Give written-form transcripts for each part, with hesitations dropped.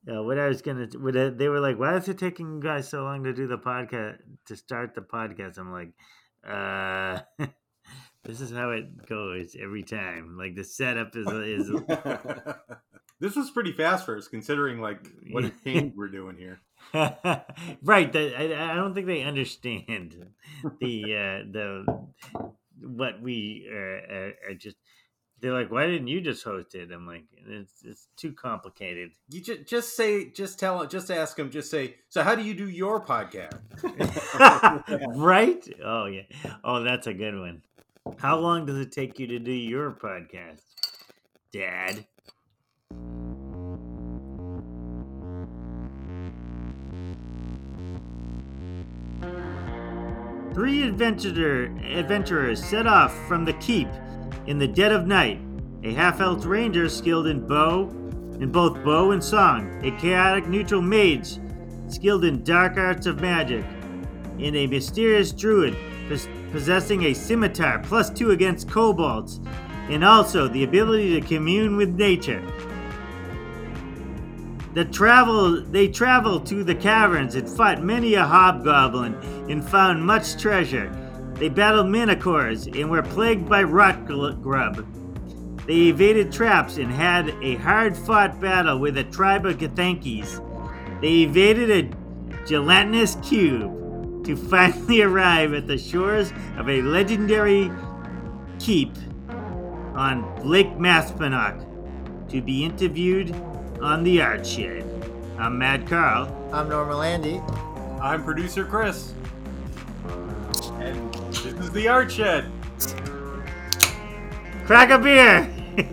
what I was gonna, they were like, "Why is it taking you guys so long to do the podcast to start the podcast?" I'm like, this is how it goes every time. Like the setup is This was pretty fast for us, considering like what a change we're doing here. right. I don't think they understand the what we are just. They're like, "Why didn't you just host it?" I'm like, "It's too complicated." You just ask them. Just say, so how do you do your podcast? Right? Oh yeah. Oh, that's a good one. How long does it take you to do your podcast, Dad? Three adventurers set off from the keep in the dead of night. A half-elf ranger skilled in both bow and song. A chaotic neutral mage skilled in dark arts of magic. And a mysterious druid possessing a scimitar +2 against kobolds. And also the ability to commune with nature. They traveled to the caverns and fought many a hobgoblin and found much treasure. They battled manticores and were plagued by rot grub. They evaded traps and had a hard-fought battle with a tribe of Githyanki's. They evaded a gelatinous cube to finally arrive at the shores of a legendary keep on Lake Maspinock to be interviewed on the Art Shed. I'm Mad Carl. I'm Normal Andy. I'm producer Chris. And this is the Art Shed. Crack a beer!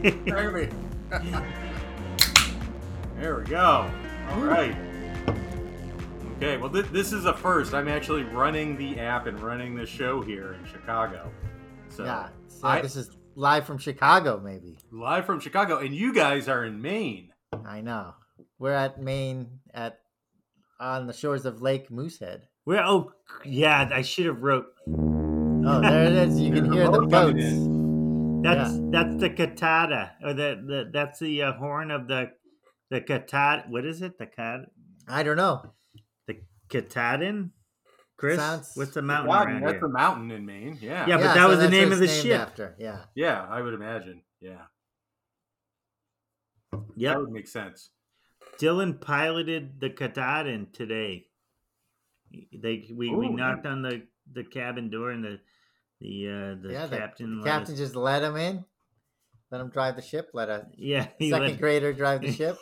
There we go. All right. Okay, well, this is a first. I'm actually running the app and running the show here in Chicago. So Yeah, this is live from Chicago, maybe. live from Chicago, and you guys are in Maine. I know. We're at Maine on the shores of Lake Moosehead. Oh, yeah, I should have wrote. Oh, there it is. You can hear the boat coming boats. That's the katata, or that's the horn of the katata. What is it? I don't know. The Katahdin? Chris, what's the mountain Wow, around that's here? a mountain in Maine. Yeah. Yeah, but that was the that's name what of the it's named ship. After. Yeah. Yeah, I would imagine. Yeah. Yep. That would make sense. Dylan piloted the Katahdin today. We knocked on the cabin door, and the captain. The captain just let him in. Let him drive the ship. Let a second grader drive the ship.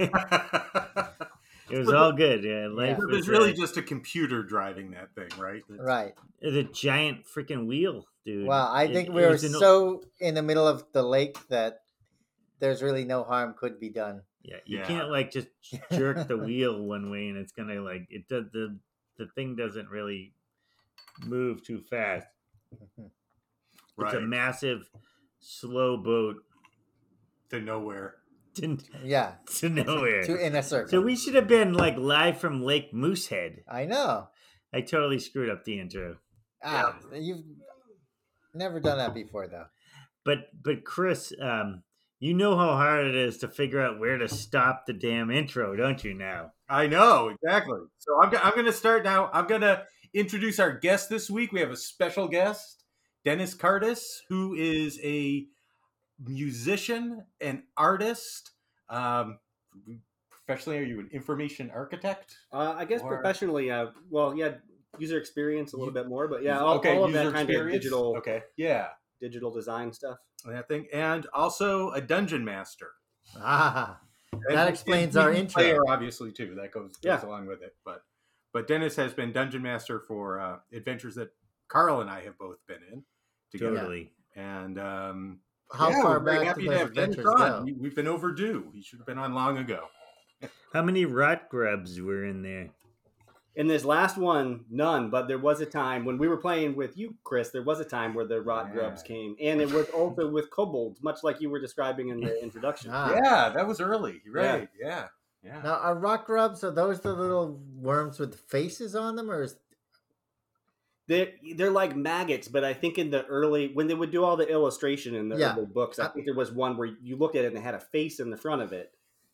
It was all good. Yeah, life It was was really just a computer driving that thing, right? Right. the giant freaking wheel, dude. Well, I think we were so in the middle of the lake that there's really no harm could be done. Yeah, you can't like just jerk the wheel one way and it's gonna like it does the thing doesn't really move too fast. Right. It's a massive, slow boat To nowhere. to nowhere. In a circle. So we should have been like live from Lake Moosehead. I know. I totally screwed up the intro. You've never done that before, though. But Chris, you know how hard it is to figure out where to stop the damn intro, don't you now? I know, exactly. So I'm going to start now. I'm going to introduce our guest this week. We have a special guest, Dennis Curtis, who is a musician and artist. Professionally, are you an information architect? I guess professionally, user experience a little bit more, but yeah, all of that kind of digital, digital design stuff. That thing, and also a dungeon master. That explains our intro. Player, obviously, too. That goes along with it. But Dennis has been dungeon master for adventures that Carl and I have both been in together. Totally. And how far we're very back happy do to those have Dennis adventures on. go? We've been overdue. He should have been on long ago. How many rot grubs were in there? In this last one, none, but there was a time when we were playing with you, Chris, there was a time where the rot grubs came. And it was also with kobolds, much like you were describing in the introduction. Yeah, that was early. Right. Yeah. Now, are rock grubs, are those the little worms with faces on them? Or is... They're like maggots, but I think in the early, when they would do all the illustration in the early books, I think there was one where you looked at it and it had a face in the front of it.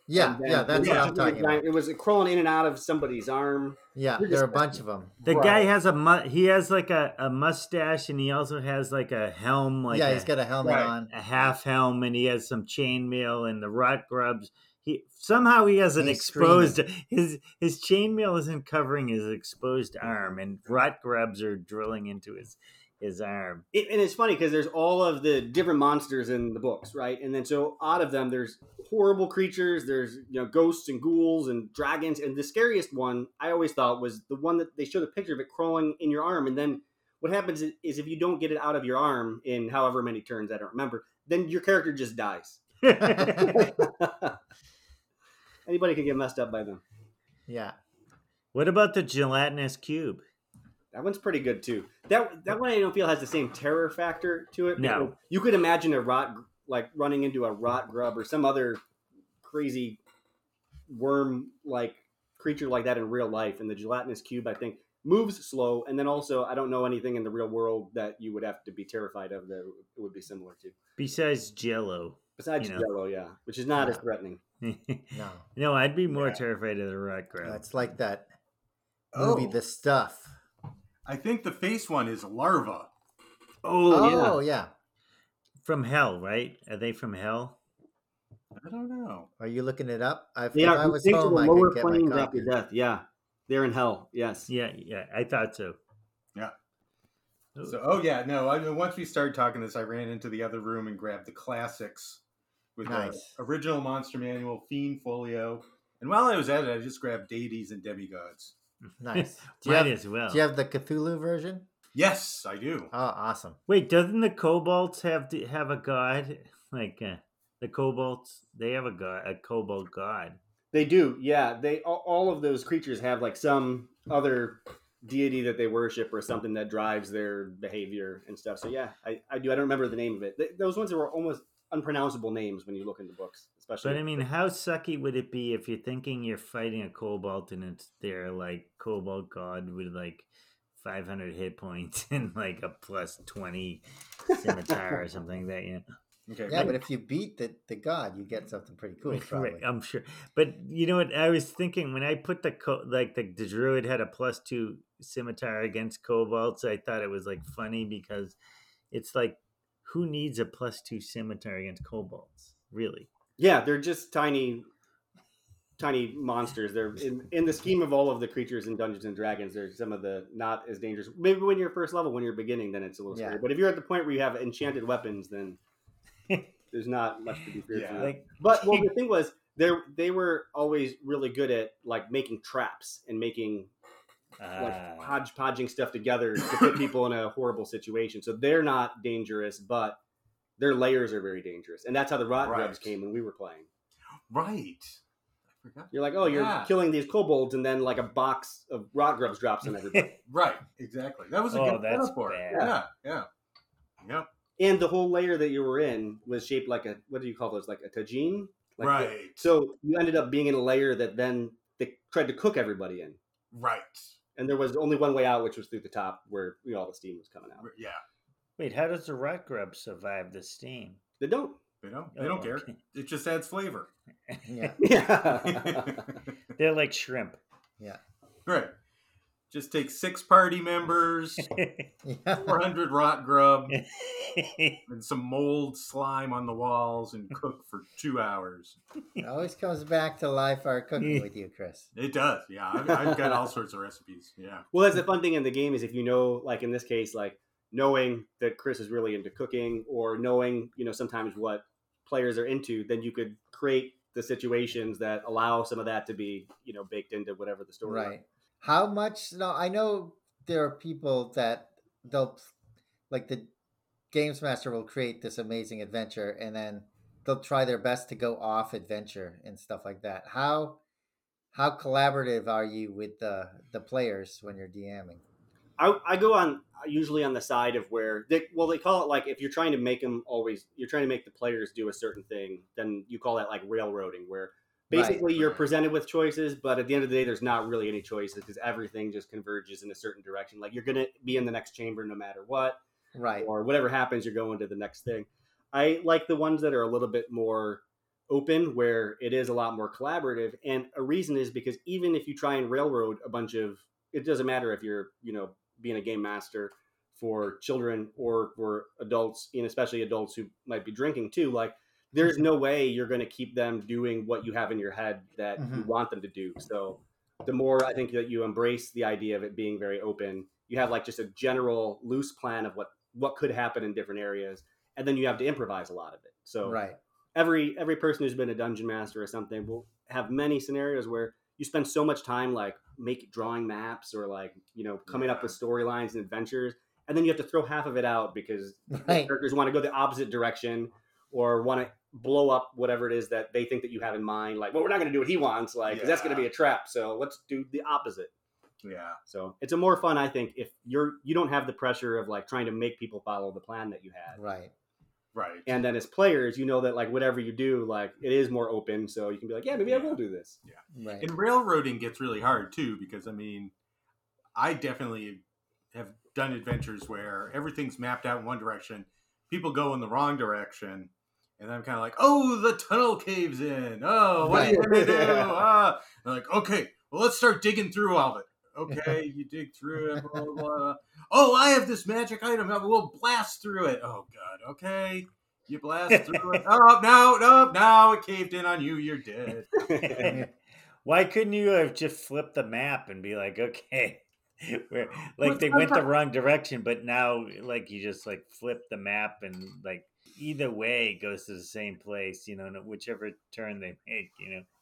Yeah, And then yeah, that's what it I'm talking about. It was crawling in and out of somebody's arm. Yeah, We're there are just- a bunch of them. The Right. guy has he has like a mustache, and he also has like a helm, like Yeah, he's got a helmet Right. on. a half helm, and he has some chainmail, and the rot grubs. He has an He's exposed his chainmail isn't covering his exposed arm, and rot grubs are drilling into his arm. And it's funny because there's all of the different monsters in the books, right? And then so out of them, there's horrible creatures. There's ghosts and ghouls and dragons. And the scariest one I always thought was the one that they showed a picture of it crawling in your arm. And then what happens is if you don't get it out of your arm in however many turns, I don't remember, then your character just dies. Anybody can get messed up by them. Yeah. What about the gelatinous cube? That one's pretty good too. That one I don't feel has the same terror factor to it. No. because you could imagine a rot like running into a rot grub or some other crazy worm like creature like that in real life. And the gelatinous cube, I think, moves slow. And then also, I don't know anything in the real world that you would have to be terrified of that it would be similar to. Besides Jello. Besides Jello, yeah, which is not as threatening. No. No, I'd be more Yeah. terrified of the rot grub. It's like that movie, Oh. The Stuff. I think the face one is larva. Oh, yeah. From hell, right? Are they from hell? I don't know. Are you looking it up? If Yeah, I was things home, of I the lower could get my planes copy. after death. Yeah, they're in hell. Yes. Yeah, I thought so. Yeah. So, once we started talking this, I ran into the other room and grabbed the classics with Nice. the original Monster Manual, Fiend Folio. And while I was at it, I just grabbed deities and demigods. Nice. Might as well. Do you have the Cthulhu version? Yes, I do. Oh, awesome. Wait, doesn't the kobolds have a god? Like the kobolds, they have a kobold god. They do, yeah. They all of those creatures have like some other deity that they worship or something that drives their behavior and stuff. So yeah, I do. I don't remember the name of it. Those ones were almost unpronounceable names when you look in the books, especially. But I mean, how sucky would it be if you're thinking you're fighting a kobold and it's their like kobold god with like 500 hit points and like a plus 20 scimitar or something like that, you know? Okay. Yeah, but if you beat the god, you get something pretty cool, probably. Right, I'm sure. But you know what? I was thinking when I put the druid had a plus 2 scimitar against kobolds, I thought it was like funny because it's like, who needs a plus 2 scimitar against kobolds? Really? Yeah, they're just tiny monsters. They're in the scheme of all of the creatures in Dungeons and Dragons. They're some of the not as dangerous. Maybe when you're first level, when you're beginning, then it's a little scary. But if you're at the point where you have enchanted weapons, then there's not much to be feared. Yeah. from that. Like, But well, the thing was, they were always really good at like making traps and making like hodgepodging stuff together to put people in a horrible situation. So they're not dangerous, but their layers are very dangerous, and that's how the rot grubs came when we were playing. Right. I forgot. You're like, oh, you're Yeah. killing these kobolds, and then like a box of rot grubs drops on everybody. Right. Exactly. That was a Oh, good that's metaphor. bad. Yeah. Yep. And the whole layer that you were in was shaped like a, what do you call those? Like a tagine? Like Right. so you ended up being in a layer that then they tried to cook everybody in. Right. And there was only one way out, which was through the top where all the steam was coming out. Yeah. wait, how does the rot grub survive the steam? They don't. They don't Oh, care. okay. It just adds flavor. Yeah. Yeah. They're like shrimp. Yeah. Right. Just take 6 party members, Yeah. 400 rot grub, and some mold slime on the walls and cook for 2 hours. It always comes back to live art cooking with you, Chris. It does. Yeah. I've got all sorts of recipes. Yeah. Well, that's the fun thing in the game is if you know, like in this case, like knowing that Chris is really into cooking or knowing, sometimes what players are into, then you could create the situations that allow some of that to be, baked into whatever the story is. Right. How much? No, I know there are people that they'll, like the games master will create this amazing adventure and then they'll try their best to go off adventure and stuff like that. How collaborative are you with the players when you're DMing? I go on usually on the side of where they call it like if you're trying to make the players do a certain thing, then you call that like railroading, where basically you're presented with choices, but at the end of the day, there's not really any choices because everything just converges in a certain direction. Like you're going to be in the next chamber no matter what, Right. or whatever happens, you're going to the next thing. I like the ones that are a little bit more open, where it is a lot more collaborative. And a reason is because even if you try and railroad a bunch of, it doesn't matter if you're, being a game master for children or for adults, and especially adults who might be drinking too, like there's no way you're going to keep them doing what you have in your head that you want them to do. So the more I think that you embrace the idea of it being very open, you have like just a general loose plan of what could happen in different areas. And then you have to improvise a lot of it. So Right. every person who's been a dungeon master or something will have many scenarios where you spend so much time like drawing maps or like, coming up with storylines and adventures. And then you have to throw half of it out because Right. characters want to go the opposite direction or want to blow up whatever it is that they think that you have in mind. Like, well, we're not going to do what he wants, like, 'cause that's going to be a trap. So let's do the opposite. Yeah. So it's a more fun, I think, if you don't have the pressure of like trying to make people follow the plan that you had. Right. Right. And then as players, you know that like whatever you do, like it is more open. So you can be like, yeah, maybe I will do this. Right. And railroading gets really hard too, because I mean, I definitely have done adventures where everything's mapped out in one direction, people go in the wrong direction, and I'm kind of like, oh, the tunnel caves in. Oh, what are you gonna do? They're like, okay, well, let's start digging through all of it. Okay, you dig through it. Blah, blah, blah. Oh, I have this magic item. We'll blast through it. Oh God. Okay. You blast through it. Oh, no, it caved in on you. You're dead. Why couldn't you have just flipped the map and be like, okay, like they went the wrong direction, but now like you just like flip the map and like either way it goes to the same place, whichever turn they make,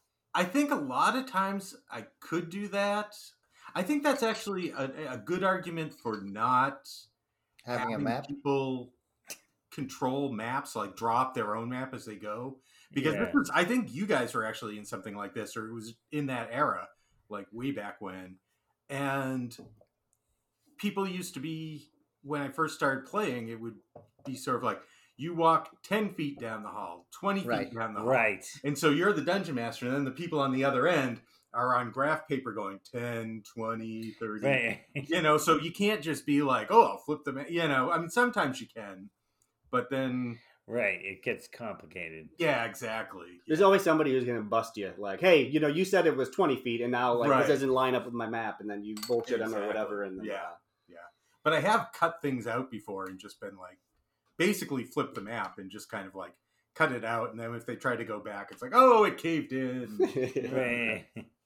I think a lot of times I could do that. I think that's actually a good argument for not Having a map. People control maps, like draw up their own map as they go. Because Yeah. I think you guys were actually in something like this, or it was in that era, like way back when. And people used to be, when I first started playing, it would be sort of like, you walk 10 feet down the hall, 20 feet down the hall. Right. And so you're the dungeon master, and then the people on the other end are on graph paper going 10, 20, 30. Right. So you can't just be like, oh, I'll flip them. I mean, sometimes you can, but then... Right. It gets complicated. Yeah, exactly. There's always somebody who's going to bust you. Like, hey, you said it was 20 feet, and now like Right. this doesn't line up with my map, and then you bullshit them or Exactly. whatever. And then, Yeah. But I have cut things out before and just been like, basically flip the map and just kind of like cut it out. And then if they try to go back, it's like, oh, it caved in. Right.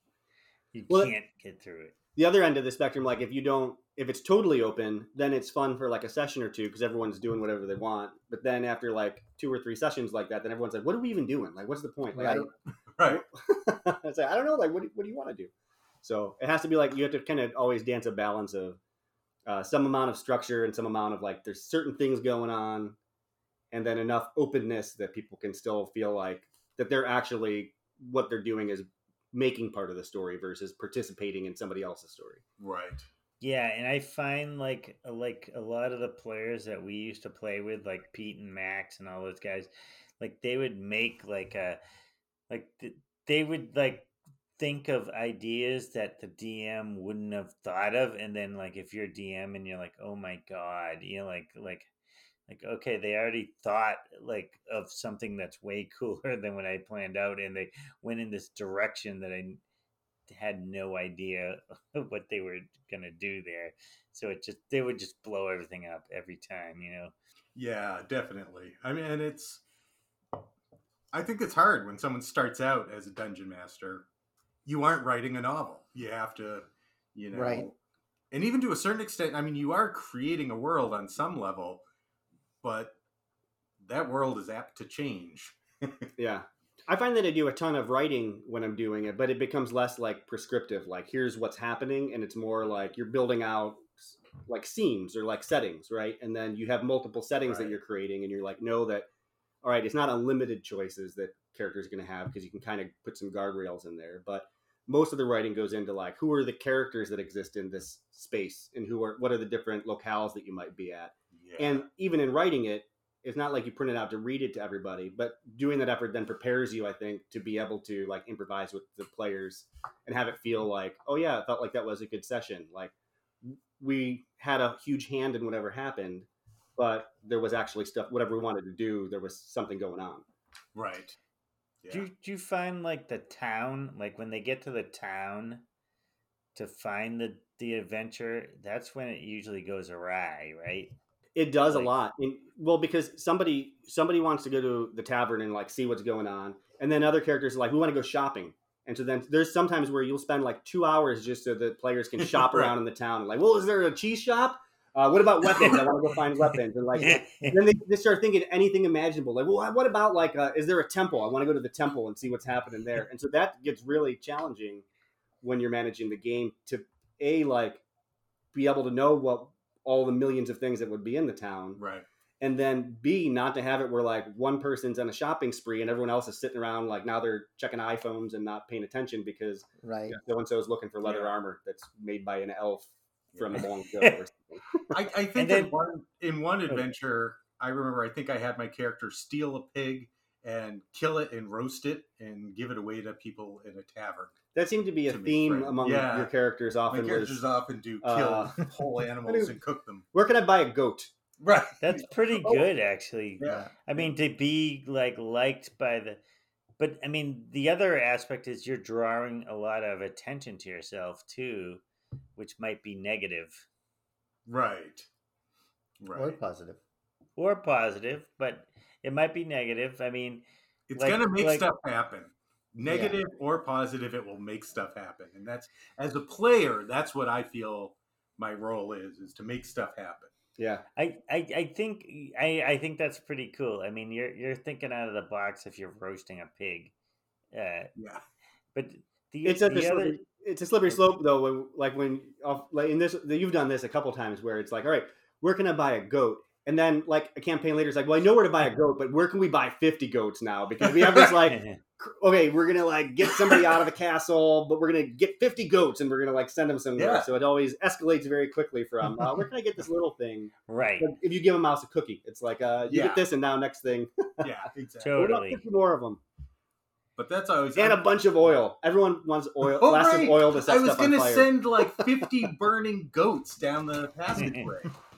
You Well, can't get through it. the other end of the spectrum, like if it's totally open, then it's fun for like a session or two because everyone's doing whatever they want. But then after like 2 or 3 sessions like that, then everyone's like, what are we even doing? Like, what's the point? Like, Right. it's like, I don't know. Like, what do you want to do? So it has to be like, you have to kind of always dance a balance of some amount of structure and some amount of like, there's certain things going on, and then enough openness that people can still feel like that they're actually, what they're doing is making part of the story versus participating in somebody else's story. Right. Yeah, and I find like a lot of the players that we used to play with, like Pete and Max and all those guys, like they would make they would like think of ideas that the DM wouldn't have thought of, and then like if you're DM and you're like, oh my god, like okay, they already thought like of something that's way cooler than what I planned out, and they went in this direction that I had no idea what they were gonna do there. So they would just blow everything up every time, Yeah, definitely. I mean, and I think it's hard when someone starts out as a dungeon master. You aren't writing a novel. You have to, Right. And even to a certain extent, I mean, you are creating a world on some level, but that world is apt to change. Yeah. I find that I do a ton of writing when I'm doing it, but it becomes less like prescriptive. Like, here's what's happening. And it's more like you're building out like scenes or like settings, right? And then you have multiple settings that Right. you're creating, and you're like, know that, all right, it's not unlimited choices that characters are going to have because you can kind of put some guardrails in there. But most of the writing goes into like, who are the characters that exist in this space, and what are the different locales that you might be at? Yeah. And even in writing it, it's not like you print it out to read it to everybody, but doing that effort then prepares you, I think, to be able to like improvise with the players and have it feel like, oh yeah, it felt like that was a good session. Like we had a huge hand in whatever happened, but there was actually stuff, whatever we wanted to do, there was something going on. Right. Do you find like the town, like when they get to the town to find the adventure, that's when it usually goes awry, right? It does a Like- lot. Well, because somebody wants to go to the tavern and like see what's going on, and then other characters are like, we want to go shopping. And so then there's sometimes where you'll spend like 2 hours just so that players can shop Right. around in the town. Like, well, is there a cheese shop? What about weapons? I want to go find weapons. And like, then they start thinking anything imaginable. Like, well, what about like, is there a temple? I want to go to the temple and see what's happening there. And so that gets really challenging when you're managing the game to like be able to know what all the millions of things that would be in the town. Right. And then B, not to have it where like one person's on a shopping spree and everyone else is sitting around like now they're checking iPhones and not paying attention because Right. so-and-so is looking for leather Yeah. armor that's made by an elf from a long ago or something. I think And then- in one adventure, I remember I think I had my character steal a pig and kill it and roast it and give it away to people in a tavern. That seemed to be a To make theme friends. among Yeah. your characters My often characters was, often do kill uh, whole animals and cook them. where can I buy a goat? Right. That's pretty Oh. good, actually. Yeah. I mean, to be like liked by but I mean, the other aspect is you're drawing a lot of attention to yourself too, which might be negative Right. Or Right. positive. or positive, but it might be negative. I mean, It's like- gonna make like- stuff happen. Negative or positive, it will make stuff happen. And that's, as a player, that's what I feel my role is to make stuff happen. Yeah. I think that's pretty cool. I mean, you're thinking out of the box if you're roasting a pig, Yeah. but It's a slippery slope though. When in this, you've done this a couple times where it's like, all right, where can I buy a goat? And then like a campaign later is like, well, I know where to buy a goat, but where can we buy 50 goats now? Because we have this like, okay, we're gonna like get somebody out of a castle, but we're gonna get 50 goats and we're gonna like send them somewhere. Yeah. So it always escalates very quickly from where can I get this little thing? right. But if you give a mouse a cookie, it's like you Yeah. get this and now next thing. Yeah, exactly. What about Totally. 50 more of them But that's always and a bunch of oil. Everyone wants oil, Oh, glass right. of oil to set I was stuff on gonna fire. send like 50 burning goats down the passageway.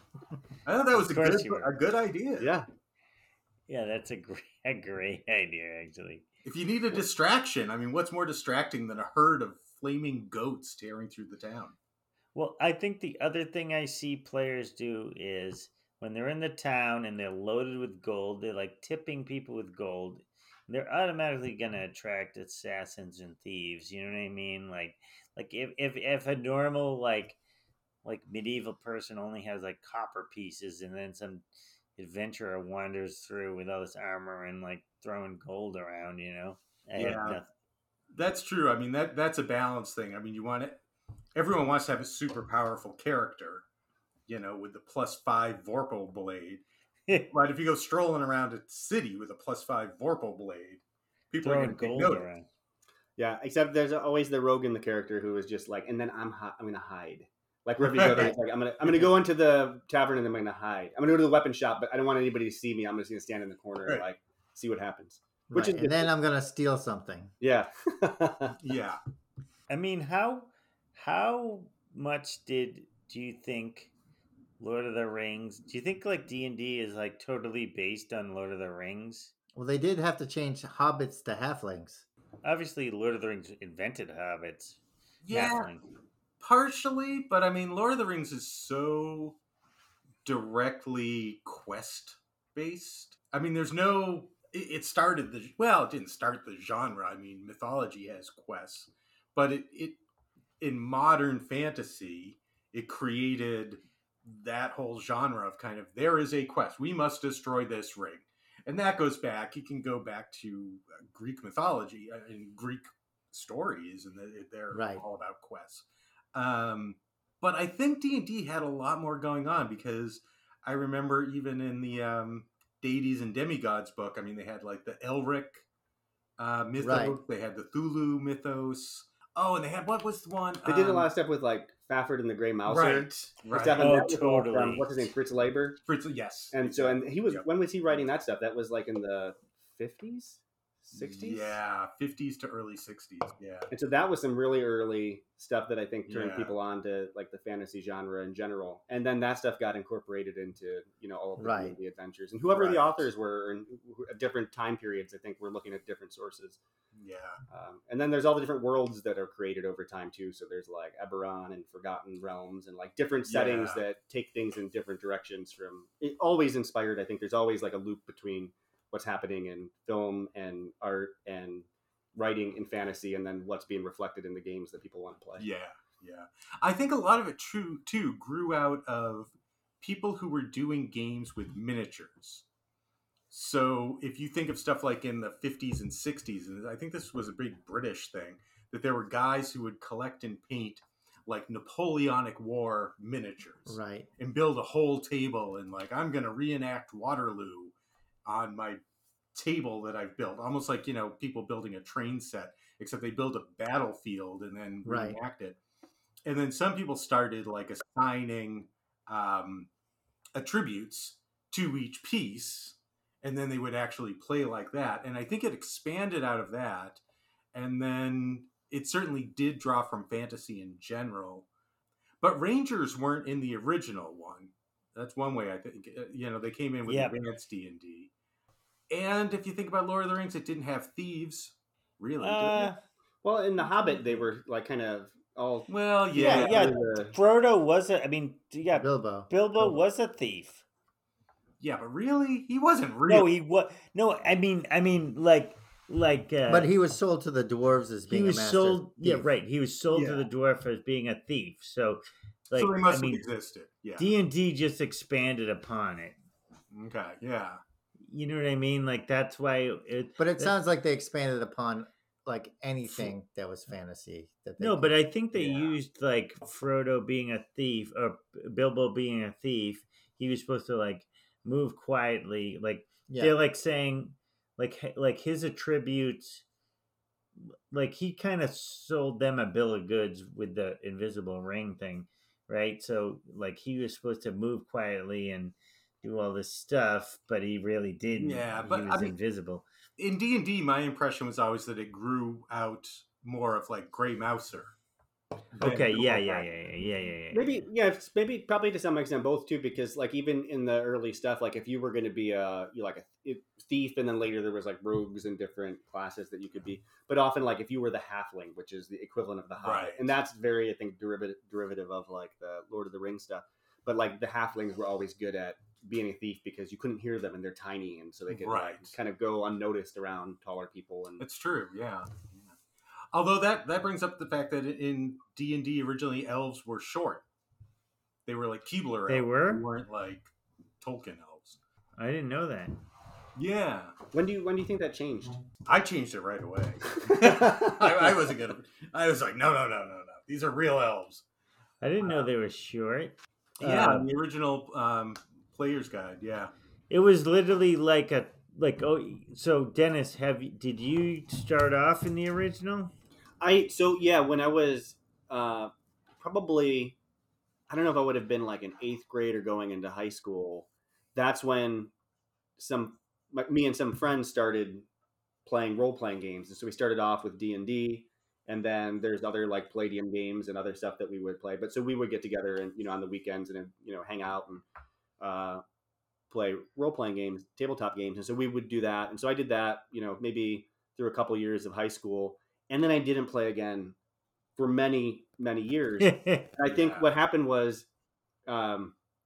I thought that was Of course you were. a good idea. Yeah. Yeah, that's a great idea, actually. If you need a distraction, I mean, what's more distracting than a herd of flaming goats tearing through the town? Well, I think the other thing I see players do is when they're in the town and they're loaded with gold, they're like tipping people with gold. They're automatically going to attract assassins and thieves. You know what I mean? Like if a normal like medieval person only has like copper pieces, and then some adventurer wanders through with all this armor and like throwing gold around, you know. I have Yeah. nothing. That's true. I mean, that's a balance thing. I mean, everyone wants to have a super powerful character, with the +5 Vorpal blade. But if you go strolling around a city with a +5 Vorpal blade, people are Throwing going to take gold notice. around. Yeah, except there's always the rogue in the character who is just like, and then I'm gonna hide. Like wherever you go, there, it's like I'm gonna go into the tavern and then I'm gonna hide. I'm gonna go to the weapon shop, but I don't want anybody to see me. I'm just gonna stand in the corner and Right. like see what happens. Right. Which is And then I'm gonna steal something. Yeah. Yeah. I mean, how much do you think Lord of the Rings? Do you think like D&D is like totally based on Lord of the Rings? Well, they did have to change hobbits to halflings. Obviously, Lord of the Rings invented hobbits. Yeah. halfling. Partially, but I mean, Lord of the Rings is so directly quest based. I mean, there's no. It started it didn't start the genre. I mean, mythology has quests, but it in modern fantasy, it created that whole genre of kind of there is a quest. We must destroy this ring, and that goes back. You can go back to Greek mythology and Greek stories, and they're Right. all about quests. But I think D&D had a lot more going on because I remember even in the Deities and Demigods book, I mean, they had like the Elric mythos, Right. they had the Thulu mythos. Oh, and they had, what was the one? They did a lot of stuff with like Fafford and the Grey Mouser. Right. Stuff, and Oh, that was all from, totally. what's his name? Fritz Leiber. Fritz, yes. And so, and he was, Yep. when was he writing that stuff? That was like in the 50s, 60s. Yeah, 50s to early 60s. Yeah. And so that was some really early stuff that I think turned Yeah. people on to like the fantasy genre in general. And then that stuff got incorporated into, all of the Right. D&D adventures. And whoever the Right. authors were in different time periods, I think we're looking at different sources. Yeah. And then there's all the different worlds that are created over time too. So there's like Eberron and Forgotten Realms and like different settings Yeah. that take things in different directions from it. Always inspired. I think there's always like a loop between what's happening in film and art and writing in fantasy, and then what's being reflected in the games that people want to play. Yeah. Yeah. I think a lot of it too grew out of people who were doing games with miniatures. So if you think of stuff like in the 50s and 60s, and I think this was a big British thing, that there were guys who would collect and paint like Napoleonic War miniatures Right. and build a whole table, and like, I'm going to reenact Waterloo on my table that I've built, almost like, people building a train set, except they build a battlefield and then Right. reenact it. And then some people started like assigning attributes to each piece, and then they would actually play like that. And I think it expanded out of that. And then it certainly did draw from fantasy in general. But Rangers weren't in the original one. That's one way I think. They came in with Yep. advanced D&D. And if you think about Lord of the Rings, it didn't have thieves, really, did it? Well, in The Hobbit, they were like kind of all. Well, Yeah, yeah. Frodo was Bilbo. Bilbo was a thief. Yeah, but really? He wasn't really. No, he was. No, I mean, like. But he was sold to the dwarves as being He was a master sold. Yeah, thief. right. He was sold to Yeah. the dwarf as being a thief. So, like, So they must I mean, have existed. Yeah. D&D just expanded upon it. Okay, yeah. You know what I mean? Like that's why it. But it sounds like they expanded upon like anything that was fantasy. That they No, could- but I think they Yeah. used like Frodo being a thief or Bilbo being a thief. He was supposed to like move quietly. Like yeah. they're like saying like his attributes. Like he kind of sold them a bill of goods with the invisible ring thing, right? So like he was supposed to move quietly and do all this stuff, but he really didn't. Yeah, he but, was I mean, invisible. In D&D, my impression was always that it grew out more of like Grey Mouser. than Okay, yeah. Maybe probably to some extent both too, because like even in the early stuff, like if you were going to be a thief, and then later there was like rogues and different classes that you could be, but often like if you were the halfling, which is the equivalent of the hobbit, Right. and that's very, I think, derivative of like the Lord of the Rings stuff. But like the halflings were always good at being a thief because you couldn't hear them and they're tiny, and so they could Right. like kind of go unnoticed around taller people. And It's true, yeah. Although that brings up the fact that in D&D originally elves were short. They were like Keebler They elves. were? They weren't like Tolkien elves. I didn't know that. Yeah. when do you think that changed? I changed it right away. I wasn't gonna. I was like, no. These are real elves. I didn't know they were short. Yeah, the original Player's Guide. Yeah. It was literally so Dennis, did you start off in the original? When I was probably, I don't know if I would have been like in 8th grade or going into high school. That's when me and some friends started playing role-playing games, and so we started off with D&D, and then there's other like Palladium games and other stuff that we would play. But so we would get together and on the weekends and hang out and play role-playing games, tabletop games, and so we would do that. And so I did that, maybe through a couple years of high school, and then I didn't play again for many, many years. And I think what happened was, I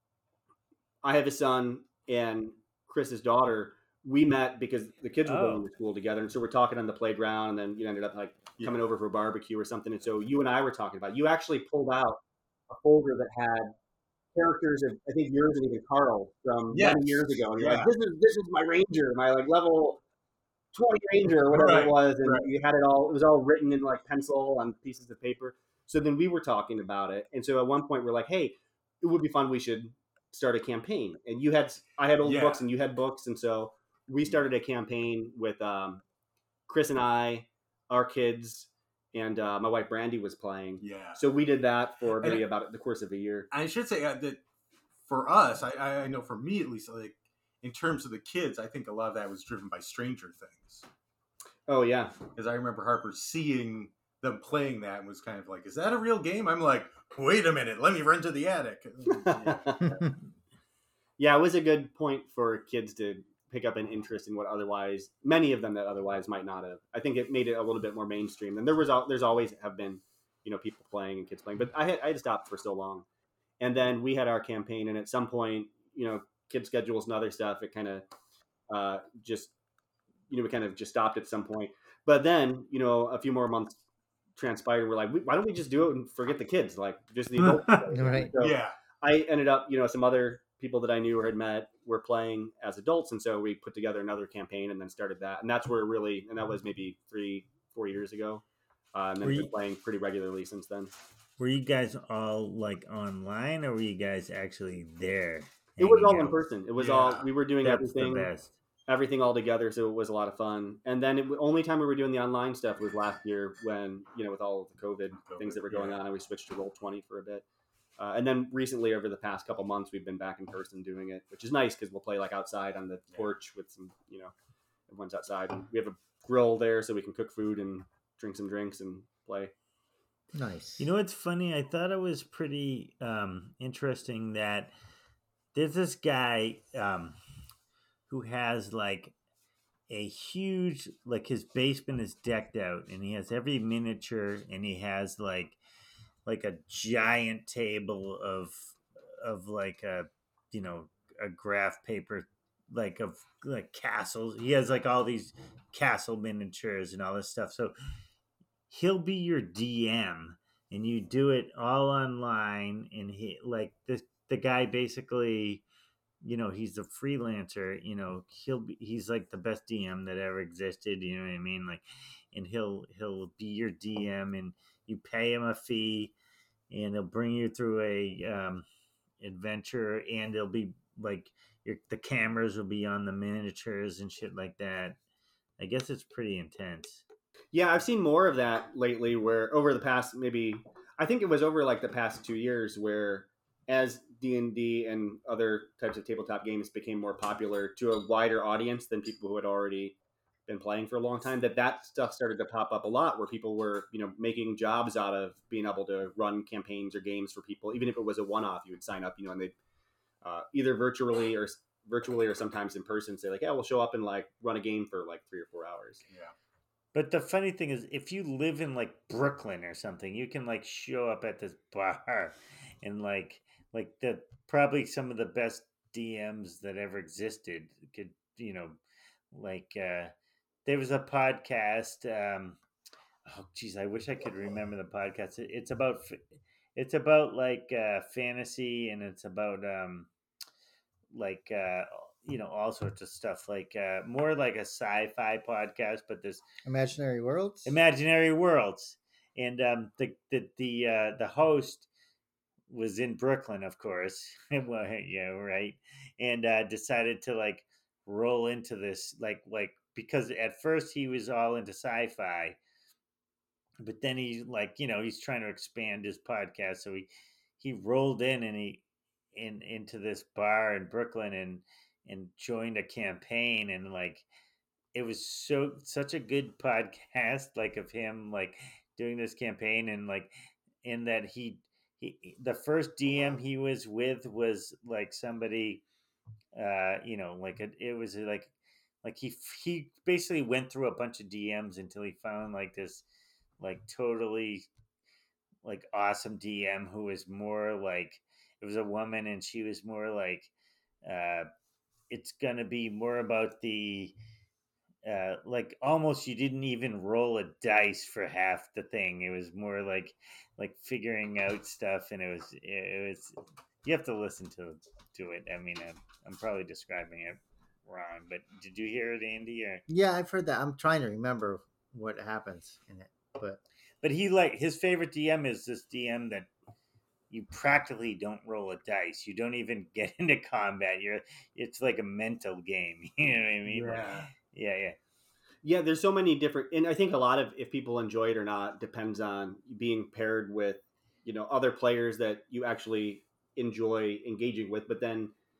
have a son and Chris's daughter. We met because the kids were going to school together, and so we're talking on the playground, and then ended up like coming over for a barbecue or something. And so you and I were talking about. You actually pulled out a folder that had characters of, I think, yours and even Carl from many years ago. And you're like, this is my ranger, my like level 20 ranger or whatever it was, and you had it was all written in like pencil on pieces of paper. So then we were talking about it, and so at one point we're like, hey, it would be fun. We should start a campaign. And I had old books and you had books, and so we started a campaign with Chris and I, our kids, and my wife Brandy was playing. Yeah. So we did that for maybe about the course of a year. I should say that for us, I know for me at least, like in terms of the kids, I think a lot of that was driven by Stranger Things. Oh yeah. Because I remember Harper seeing them playing that and was kind of like, "Is that a real game?" I'm like, "Wait a minute, let me run to the attic." Yeah, it was a good point for kids to pick up an interest in what otherwise many of them that otherwise might not have. I think it made it a little bit more mainstream. And there's always have been, people playing and kids playing, but I had stopped for so long. And then we had our campaign, and at some point, kid schedules and other stuff, it kind of just we kind of just stopped at some point. But then, a few more months transpired. We're like, why don't we just do it and forget the kids, like just the adults? Right. So Yeah. I ended up, some other people that I knew or had met were playing as adults. And so we put together another campaign and then started that. And that's where and that was maybe 3-4 years ago. And then been playing pretty regularly since then. Were you guys all like online, or were you guys actually there? It was all in person. It was all, we were doing That's the best. everything all together. So it was a lot of fun. And then the only time we were doing the online stuff was last year when, with all of the COVID things that were going on, and we switched to Roll20 for a bit. And then recently, over the past couple months, we've been back in person doing it, which is nice because we'll play like outside on the porch with some, everyone's outside. And we have a grill there so we can cook food and drink some drinks and play. Nice. You know what's funny? I thought it was pretty interesting that there's this guy who has like a huge, like his basement is decked out, and he has every miniature, and he has like a giant table of like a a graph paper, like of like castles. He has like all these castle miniatures and all this stuff. So he'll be your DM, and you do it all online. And he like the guy basically, he's a freelancer. He's like the best DM that ever existed. You know what I mean? Like, and he'll be your DM, and you pay him a fee, and he'll bring you through a adventure, and it'll be like the cameras will be on the miniatures and shit like that. I guess it's pretty intense. Yeah, I've seen more of that lately, where over the past I think it was over like the past 2 years, where as D&D and other types of tabletop games became more popular to a wider audience than people who had already been playing for a long time, that stuff started to pop up a lot, where people were, making jobs out of being able to run campaigns or games for people. Even if it was a one-off, you would sign up, and they either virtually or sometimes in person say like, yeah, we'll show up and like run a game for like 3 or 4 hours. Yeah. But the funny thing is, if you live in like Brooklyn or something, you can like show up at this bar, and like the probably some of the best DMs that ever existed could, like there was a podcast. Oh geez, I wish I could remember the podcast. It's about like fantasy, and it's about like all sorts of stuff, like more like a sci-fi podcast, but this Imaginary Worlds. And the host was in Brooklyn, of course. Well, yeah, right. And decided to like roll into this like because at first he was all into sci-fi, but then he like he's trying to expand his podcast, so he rolled in, and into this bar in Brooklyn, and joined a campaign, and like it was such a good podcast, like of him like doing this campaign, and like in that he the first DM he was with was like somebody like it was like he basically went through a bunch of DMs until he found like this like totally like awesome DM who was more like, it was a woman, and she was more like it's gonna be more about the like almost you didn't even roll a dice for half the thing. It was more like figuring out stuff, and it was you have to listen to it. I mean, I'm probably describing it wrong, but did you hear it, Andy? Or Yeah, I've heard that. I'm trying to remember what happens in it, but he like his favorite DM is this DM that you practically don't roll a dice. You don't even get into combat. It's like a mental game. You know what I mean? Yeah. Yeah, there's so many different, and I think a lot of if people enjoy it or not depends on being paired with, other players that you actually enjoy engaging with. But then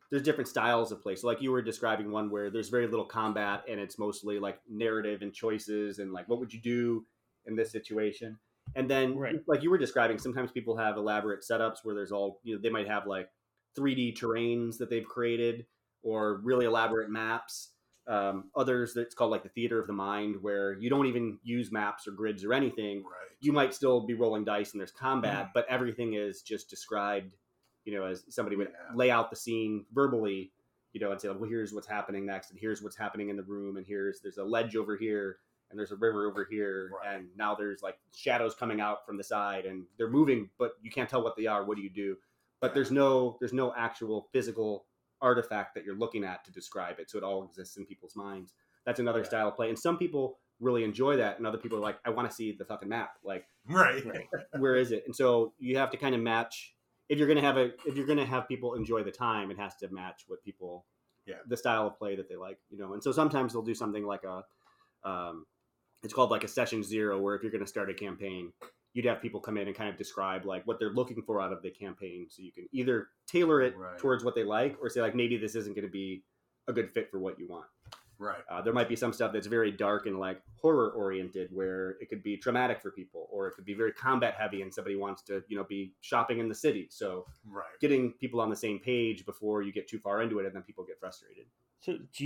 there's different styles of play. So like you were describing one where there's very little combat and it's mostly like narrative and choices and like what would you do in this situation. And then Right. like you were describing, sometimes people have elaborate setups where there's all, you know, they might have like 3D terrains that they've created or really elaborate maps. Others that's called like the theater of the mind, where you don't even use maps or grids or anything. Right. You might still be rolling dice and there's combat, but everything is just described, you know, as somebody would lay out the scene verbally, you know, and say, well, here's what's happening next, and here's what's happening in the room, and there's a ledge over here, and there's a river over here, Right. and now there's like shadows coming out from the side, and they're moving, but you can't tell what they are. What do you do? But there's no actual physical artifact that you're looking at to describe it, so it all exists in people's minds. That's another style of play, and some people really enjoy that, and other people are like, I want to see the fucking map, like Right. where is it? And so you have to kind of match. If you're gonna have people enjoy the time, it has to match what people, the style of play that they like, you know. And so sometimes they'll do something like it's called like a session 0, where if you're going to start a campaign, you'd have people come in and kind of describe like what they're looking for out of the campaign, so you can either tailor it towards what they like, or say like maybe this isn't going to be a good fit for what you want. Right. There might be some stuff that's very dark and like horror oriented, where it could be traumatic for people, or it could be very combat heavy and somebody wants to, you know, be shopping in the city. So getting people on the same page before you get too far into it, and then people get frustrated. So do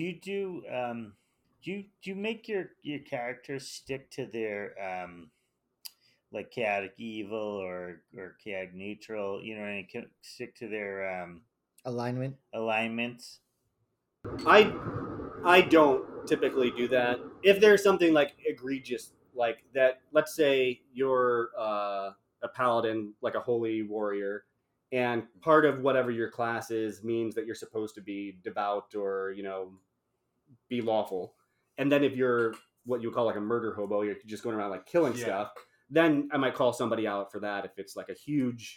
you make your characters stick to their like chaotic evil or chaotic neutral, you know, and stick to their alignments? I don't typically do that. If there's something like egregious like that, let's say you're a paladin, like a holy warrior, and part of whatever your class is means that you're supposed to be devout or, you know, be lawful. And then if you're what you would call like a murder hobo, you're just going around like killing stuff, then I might call somebody out for that if it's like a huge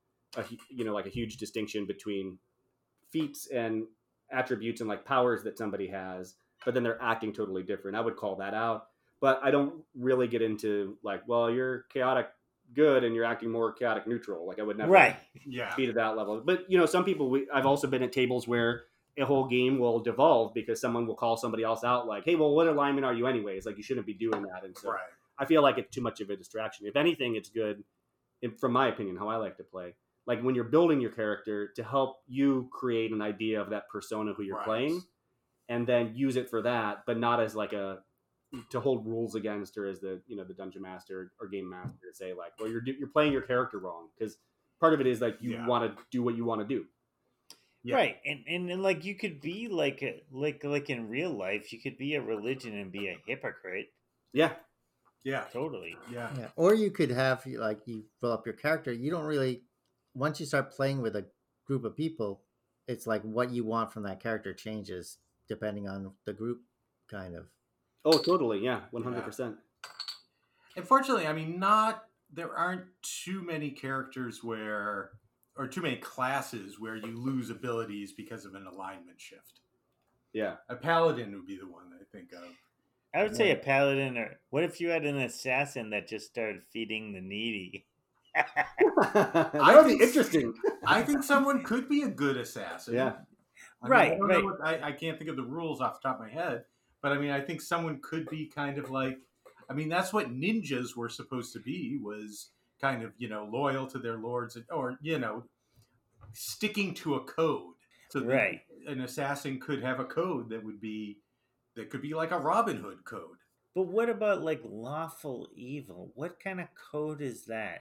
distinction between feats and attributes and like powers that somebody has, but then they're acting totally different. I would call that out, but I don't really get into like, well, you're chaotic good and you're acting more chaotic neutral. Like I would never be to that level. But you know, some people, I've also been at tables where a whole game will devolve because someone will call somebody else out like, hey, well, what alignment are you anyways? Like you shouldn't be doing that. And so I feel like it's too much of a distraction. If anything, it's good, from my opinion, how I like to play. Like when you're building your character to help you create an idea of that persona who you're playing, and then use it for that, but not as like to hold rules against, or as the, you know, the dungeon master or game master to say like, well, you're playing your character wrong, because part of it is like you want to do what you want to do. Right, and like you could be like in real life, you could be a religion and be a hypocrite. Yeah, totally. Yeah. Or you could have like you fill up your character. You don't really, once you start playing with a group of people, it's like what you want from that character changes depending on the group, kind of. Oh, totally. Yeah, 100%. Unfortunately, I mean, there aren't too many characters or too many classes where you lose abilities because of an alignment shift. Yeah. A paladin would be the one I think of. I would say a paladin, or what if you had an assassin that just started feeding the needy? That would be interesting. I think someone could be a good assassin. Yeah. I can't think of the rules off the top of my head, but I mean, I think someone could be kind of like, I mean, that's what ninjas were supposed to be, was kind of, you know, loyal to their lords, or, you know, sticking to a code. So an assassin could have a code that could be like a Robin Hood code. But what about like lawful evil? What kind of code is that?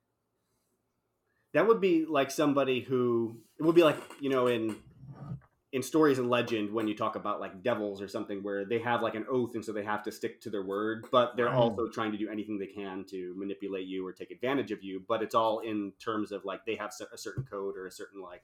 That would be like somebody who, it would be like, you know, in stories and legend, when you talk about like devils or something, where they have like an oath and so they have to stick to their word, but they're also trying to do anything they can to manipulate you or take advantage of you. But it's all in terms of like they have a certain code or a certain like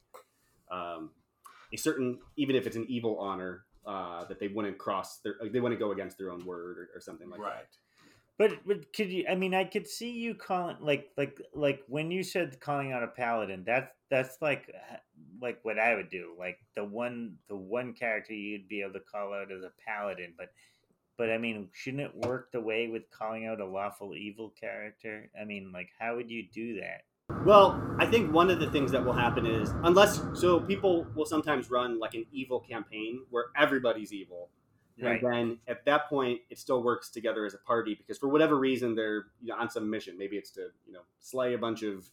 even if it's an evil honor, that they wouldn't they wouldn't go against their own word or something like that. But could you? I mean, I could see you calling like when you said calling out a paladin. That's like what I would do. Like the one character you'd be able to call out as a paladin. But I mean, shouldn't it work the way with calling out a lawful evil character? I mean, like how would you do that? Well, I think one of the things that will happen is, people will sometimes run like an evil campaign where everybody's evil. Right. And then at that point, it still works together as a party because for whatever reason, they're on some mission. Maybe it's to slay a bunch of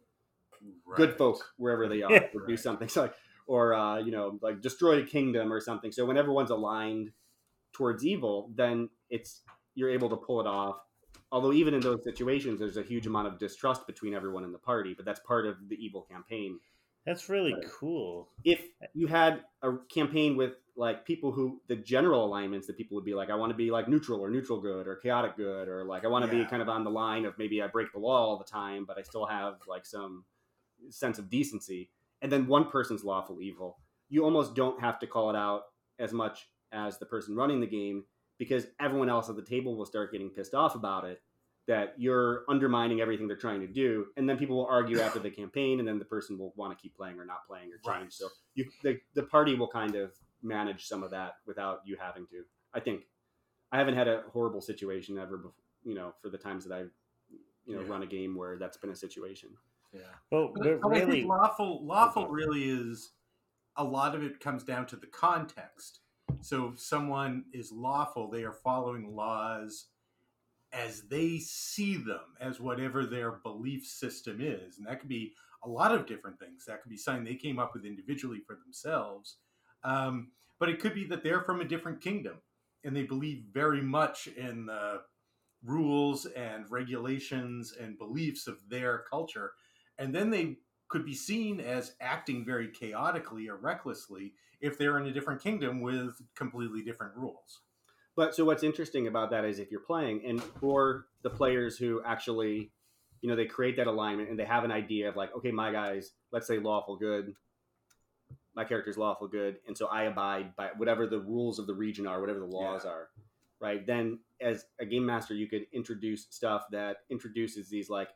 good folk wherever they are, or do something. So, or like destroy a kingdom or something. So when everyone's aligned towards evil, then you're able to pull it off. Although even in those situations, there's a huge amount of distrust between everyone in the party, but that's part of the evil campaign. That's really cool. If you had a campaign with like people who the general alignments that people would be like, I want to be like neutral or neutral good or chaotic good, or like I want to be kind of on the line of maybe I break the law all the time, but I still have like some sense of decency. And then one person's lawful evil. You almost don't have to call it out as much as the person running the game because everyone else at the table will start getting pissed off about it, that you're undermining everything they're trying to do. And then people will argue after the campaign, and then the person will want to keep playing or not playing or change. So the party will kind of manage some of that without you having to. I think I haven't had a horrible situation ever, for the times that I've, run a game where that's been a situation. Yeah. Well, I think lawful really is, a lot of it comes down to the context. So if someone is lawful, they are following laws as they see them, as whatever their belief system is. And that could be a lot of different things. That could be something they came up with individually for themselves. But it could be that they're from a different kingdom and they believe very much in the rules and regulations and beliefs of their culture. And then they could be seen as acting very chaotically or recklessly if they're in a different kingdom with completely different rules. But so what's interesting about that is if you're playing, and for the players who actually, they create that alignment and they have an idea of like, okay, my guys, let's say lawful good, my character's lawful good, and so I abide by whatever the rules of the region are, whatever the laws are, right? Then as a game master, you could introduce stuff that introduces these like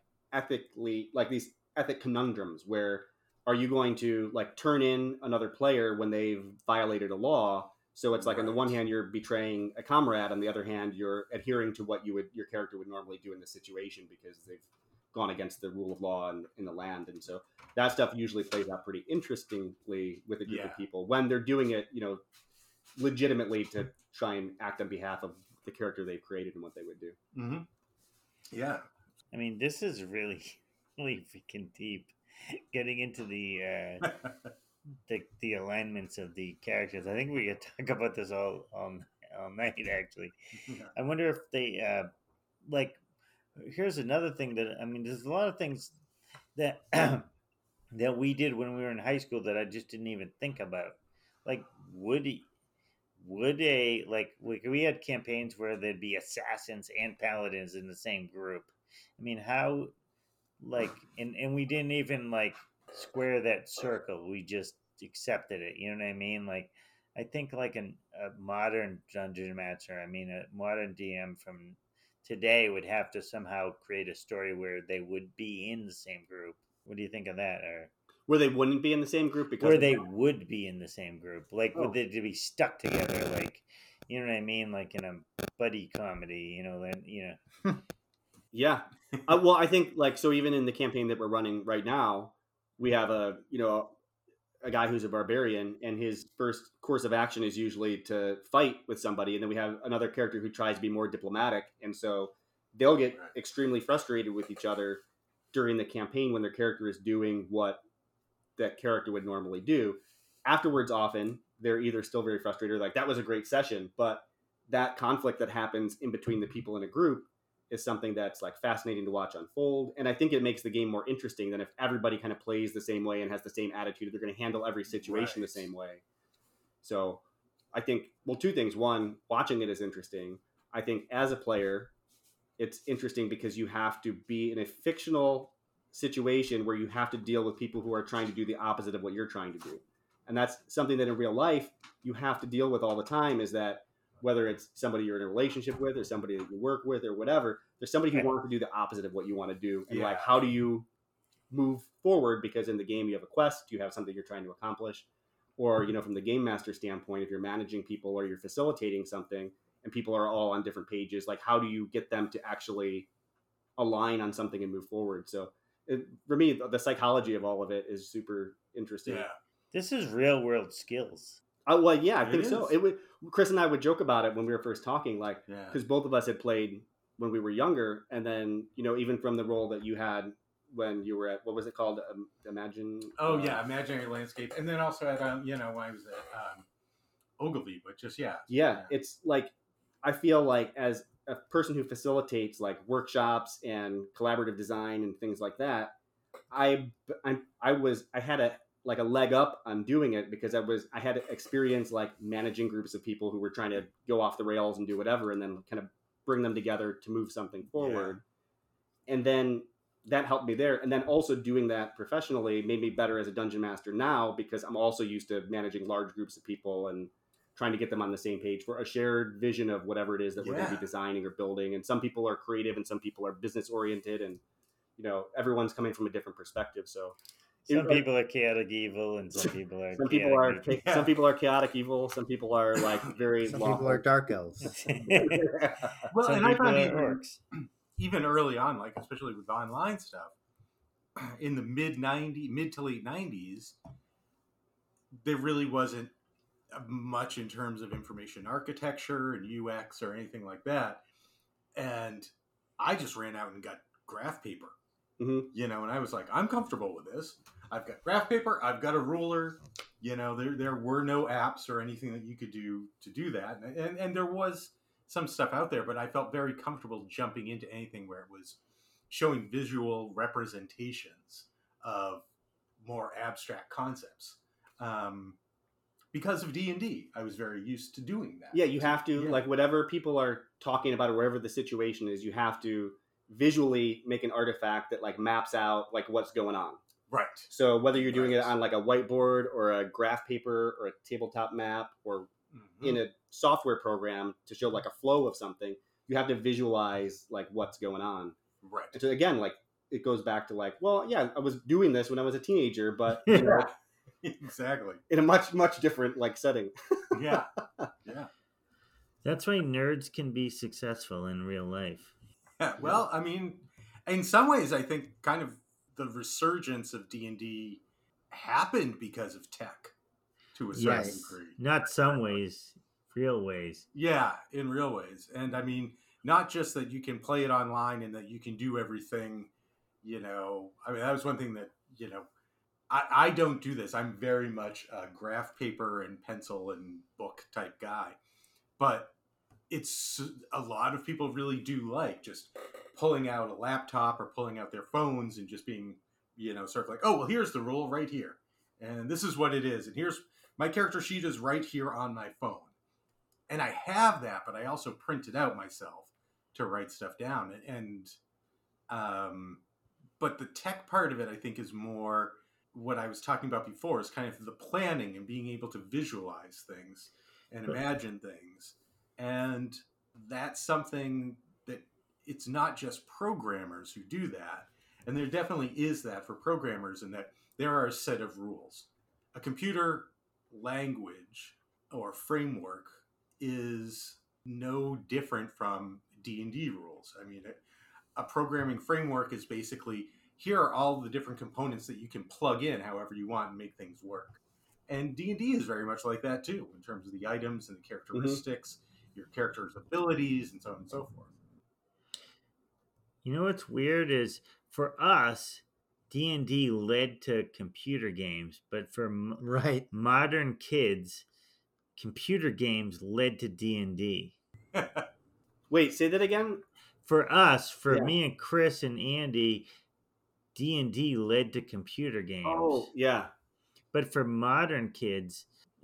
these ethic conundrums where are you going to like turn in another player when they've violated a law? So it's like on the one hand you're betraying a comrade, on the other hand you're adhering to what your character would normally do in this situation because they've gone against the rule of law in the land. And so that stuff usually plays out pretty interestingly with a group of people when they're doing it, legitimately to try and act on behalf of the character they've created and what they would do. Mm-hmm. Yeah. I mean, this is really, really freaking deep. Getting into the alignments of the characters. I think we could talk about this all night, actually. Yeah. I wonder if they, here's another thing there's a lot of things that that we did when we were in high school that I just didn't even think about. Like, we had campaigns where there'd be assassins and paladins in the same group. I mean, how, and we didn't even square that circle. We just accepted it. You know what I mean? Like, I think a modern dungeon master, a modern DM from today would have to somehow create a story where they would be in the same group. What do you think of that? Or where they wouldn't be in the same group? Because where they would be in the same group. Would they be stuck together? You know what I mean? Like in a buddy comedy, Yeah. Well, I think so even in the campaign that we're running right now, we have a guy who's a barbarian, and his first course of action is usually to fight with somebody. And then we have another character who tries to be more diplomatic. And so they'll get extremely frustrated with each other during the campaign when their character is doing what that character would normally do. Afterwards, often they're either still very frustrated or that was a great session, but that conflict that happens in between the people in a group is something that's fascinating to watch unfold. And I think it makes the game more interesting than if everybody kind of plays the same way and has the same attitude. They're going to handle every situation the same way. So I think, two things. One, watching it is interesting. I think as a player, it's interesting because you have to be in a fictional situation where you have to deal with people who are trying to do the opposite of what you're trying to do. And that's something that in real life you have to deal with all the time, is that whether it's somebody you're in a relationship with or somebody that you work with or whatever, there's somebody who wants to do the opposite of what you want to do. And how do you move forward? Because in the game you have a quest, you have something you're trying to accomplish. Or, from the game master standpoint, if you're managing people or you're facilitating something and people are all on different pages, how do you get them to actually align on something and move forward? So for me, the psychology of all of it is super interesting. Yeah. This is real world skills. Well, yeah, I It think so. is. It would. Chris and I would joke about it when we were first talking, like, Yeah. because both of us had played when we were younger, and then even from the role that you had when you were at, what was it called, Imagine? Oh yeah, imaginary landscape, and then also at when I was at Ogilvy, but just Yeah, it's like I feel like as a person who facilitates like workshops and collaborative design and things like that, I had a leg up on doing it because I had experience like managing groups of people who were trying to go off the rails and do whatever, and then kind of bring them together to move something forward. And then that helped me there. And then also doing that professionally made me better as a dungeon master now, because I'm also used to managing large groups of people and trying to get them on the same page for a shared vision of whatever it is that we're going to be designing or building. And some people are creative and some people are business oriented, and everyone's coming from a different perspective. So some people are chaotic evil, and some people are some people are chaotic evil. Some people are like very some people are dark elves. Well, some and I people found are orcs. even early on, like especially with online stuff, in the mid to late 90s, there really wasn't much in terms of information architecture and UX or anything like that. And I just ran out and got graph paper, and I was like, I'm comfortable with this. I've got graph paper. I've got a ruler. There were no apps or anything that you could do to do that. And there was some stuff out there, but I felt very comfortable jumping into anything where it was showing visual representations of more abstract concepts. Because of D&D, I was very used to doing that. Yeah, you have to, like, whatever people are talking about or wherever the situation is, you have to visually make an artifact that, like, maps out, like, what's going on. Right. So whether you're doing it on, like, a whiteboard or a graph paper or a tabletop map or in a software program to show, like, a flow of something, you have to visualize, like, what's going on. Right. And so, again, like, it goes back to, like, well, yeah, I was doing this when I was a teenager, but, exactly. in a much, much different, like, setting. Yeah. That's why nerds can be successful in real life. Yeah. Well, I mean, in some ways, I think kind of the resurgence of D&D happened because of tech to a certain degree. Not some ways, real ways. Yeah, in real ways. And I mean, not just that you can play it online and that you can do everything, I mean, that was one thing that, I don't do this. I'm very much a graph paper and pencil and book type guy. But it's a lot of people really do like just pulling out a laptop or pulling out their phones and just being, sort of like, oh, well, here's the rule right here. And this is what it is. And here's my character sheet is right here on my phone. And I have that, but I also print it out myself to write stuff down. But the tech part of it, I think, is more what I was talking about before, is kind of the planning and being able to visualize things and imagine things. And that's something that it's not just programmers who do that. And there definitely is that for programmers, in that there are a set of rules. A computer language or framework is no different from D&D rules. I mean, a programming framework is basically, here are all the different components that you can plug in however you want and make things work. And D&D is very much like that too, in terms of the items and the characteristics, your character's abilities, and so on and so forth. You know what's weird is, for us, D&D led to computer games, but for modern kids, computer games led to D&D. Wait, say that again? For us, me and Chris and Andy, D&D led to computer games. Oh, yeah. But for modern kids,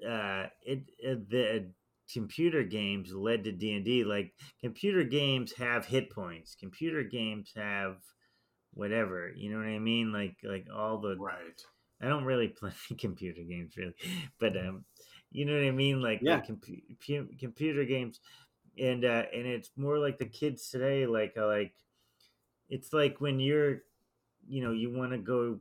the computer games led to D&D. Like, computer games have hit points. Computer games have whatever. You know what I mean? Like all the... Right. I don't really play computer games, really. But, you know what I mean? Like, computer games. And it's more like the kids today, like it's like when you're, you want to go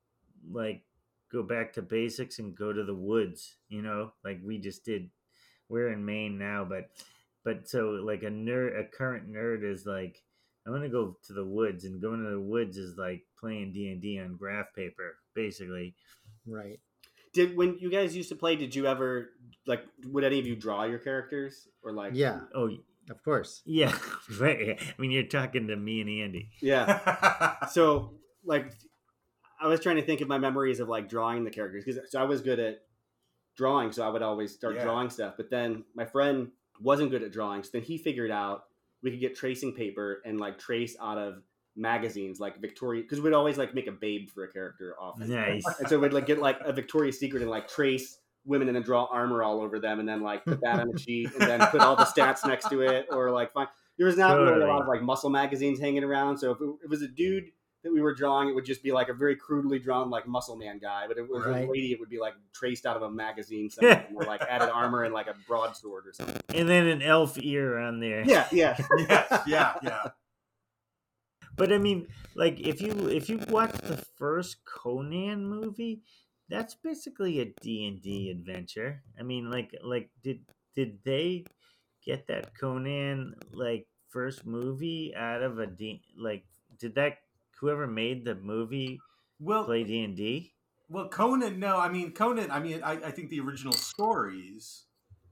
back to basics and go to the woods, like we just did. We're in Maine now, but so like a current nerd is like, I want to go to the woods, and going to the woods is like playing D&D on graph paper, basically. Right. When you guys used to play, did you ever like? Would any of you draw your characters or like? Yeah, Oh, of course. yeah, right. I mean, you're talking to me and Andy. Yeah. So like, I was trying to think of my memories of like drawing the characters because I was good at drawing, so I would always start Yeah. drawing stuff. But then my friend wasn't good at drawing, so then he figured out we could get tracing paper and like trace out of magazines like Victoria, because we'd always like make a babe for a character often. Nice. And so we'd like get like a Victoria's Secret and like trace women and then draw armor all over them and then like put that on a sheet and then put all the stats next to it, or like find there was not really a lot of like muscle magazines hanging around. So if it was a dude that we were drawing, it would just be like a very crudely drawn like muscle man guy. But if it was a lady, it would be like traced out of a magazine somewhere and like added armor and like a broadsword or something. And then an elf ear on there. Yeah. yeah. But I mean, like if you watch the first Conan movie, that's basically a D&D adventure. I mean, like did they get that Conan like first movie out of a did that whoever made the movie play D&D? Well, Conan, no. I mean, Conan, I think the original stories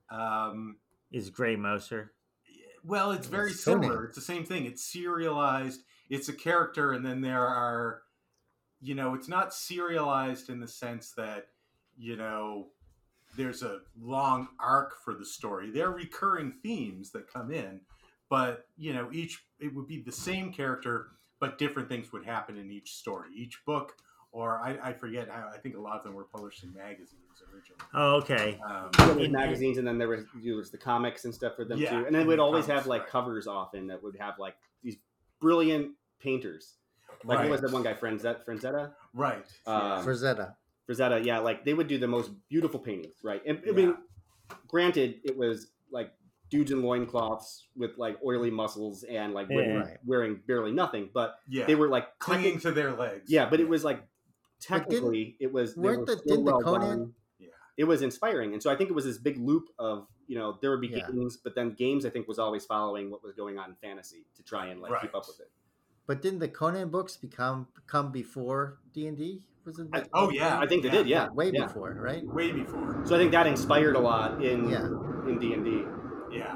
Is Gray Mouser. Well, it's very similar. It's the same thing. It's serialized. It's a character, and then there are, it's not serialized in the sense that, there's a long arc for the story. There are recurring themes that come in, but, it would be the same character, but different things would happen in each story, each book, or I forget. I think a lot of them were published in magazines originally. Oh, okay. Magazines, and then there was the comics and stuff for them too. And then we'd always have like covers often that would have like these brilliant painters. Like what was that one guy, Franzetta? Right. Frazetta, yeah. Like they would do the most beautiful paintings, right? And I mean, granted, it was like dudes in loincloths with like oily muscles and like women wearing barely nothing, but they were like clinging to their legs. Yeah, but it was like technically it was didn't the Conan? Yeah, it was inspiring, and so I think it was this big loop of there would be games, but then games I think was always following what was going on in fantasy to try and like keep up with it. But didn't the Conan books come before D&D? I think they did. Yeah, way before, right? Way before. So I think that inspired a lot in D&D. Yeah.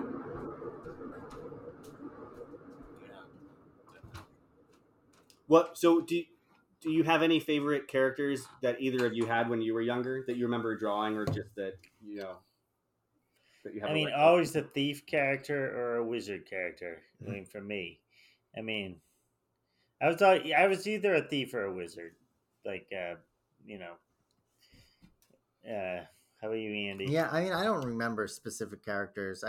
What? So do you have any favorite characters that either of you had when you were younger that you remember drawing, or just that that you have? I mean, always the thief character or a wizard character. I mean, for me, I mean, I was either a thief or a wizard. Like, how about you, Andy? Yeah, I mean, I don't remember specific characters.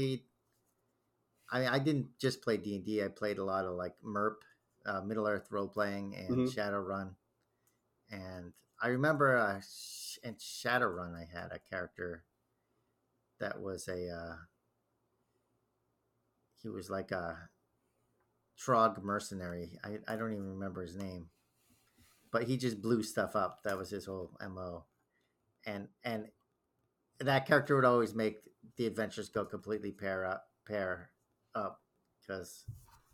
I didn't just play D&D. I played a lot of like MERP, Middle Earth role playing, and Shadowrun. And I remember in Shadowrun, I had a character that was he was like a Trog mercenary. I don't even remember his name, but he just blew stuff up. That was his whole MO. And that character would always make the adventures go completely pair up because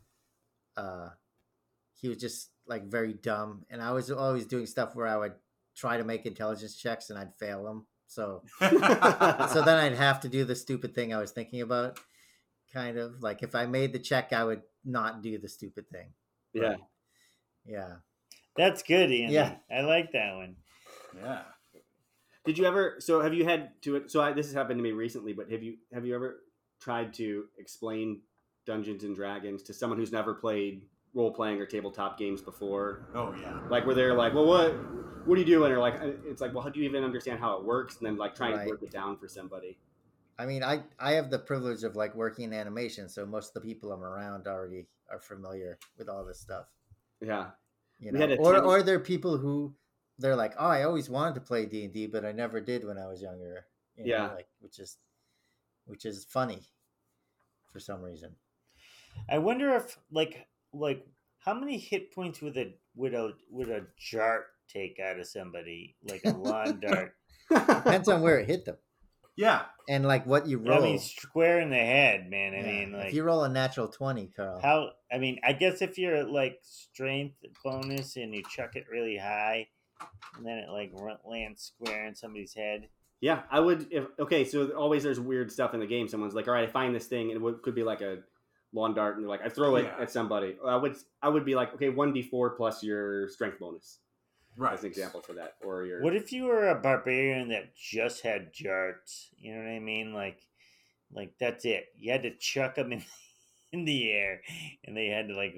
he was just like very dumb, and I was always doing stuff where I would try to make intelligence checks and I'd fail them. So then I'd have to do the stupid thing I was thinking about. Kind of like if I made the check, I would not do the stupid thing. Yeah. Yeah. That's good, Andy. Yeah. I like that one. Yeah. Did you ever? So have you had to? So this has happened to me recently, but have you ever tried to explain Dungeons and Dragons to someone who's never played role playing or tabletop games before? Oh yeah. Like where they're like, well, what are you doing? Or like, it's like, well, how do you even understand how it works? And then like trying to break it down for somebody. I mean, I have the privilege of like working in animation, so most of the people I'm around already are familiar with all this stuff. Yeah. Or there are people who they're like, oh, I always wanted to play D&D, but I never did when I was younger. Like which is funny for some reason. I wonder if like how many hit points would a dart take out of somebody, like a lawn dart? Depends on where it hit them. Yeah. and like what you roll. I mean, square in the head, man. I Yeah, mean, like if you roll a natural 20, Carl. how? I mean, I guess if you're like strength bonus and you chuck it really high, and then it like lands square in somebody's head. Yeah, I would. Okay, so always there's weird stuff in the game. Someone's like, all right, I find this thing, and it could be like a lawn dart, and they're like, I throw it at somebody. I would be like, okay, 1d4 plus your strength bonus. Right. As an example for that. Or your. What if you were a barbarian that just had jarts? You know what I mean? Like that's it. You had to chuck them in the air, and they had to like